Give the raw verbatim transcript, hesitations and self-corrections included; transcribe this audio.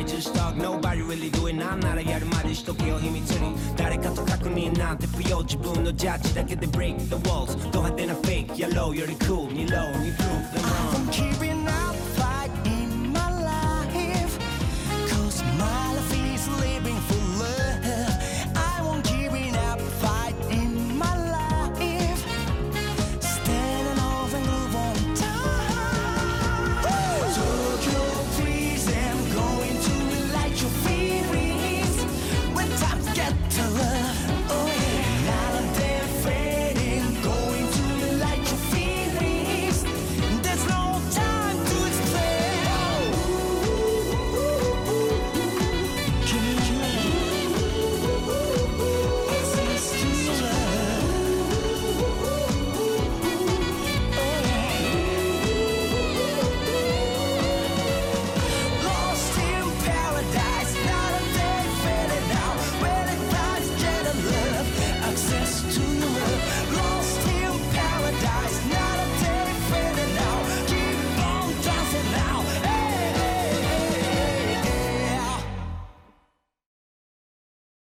I just talk nobody really do it 난 나를やるまでしとけよ秘密に誰かと確認なんて不要自分のジャッジだけで break the walls ド派手なフェイクやろうより cool にローに prove the wrong I'm keeping up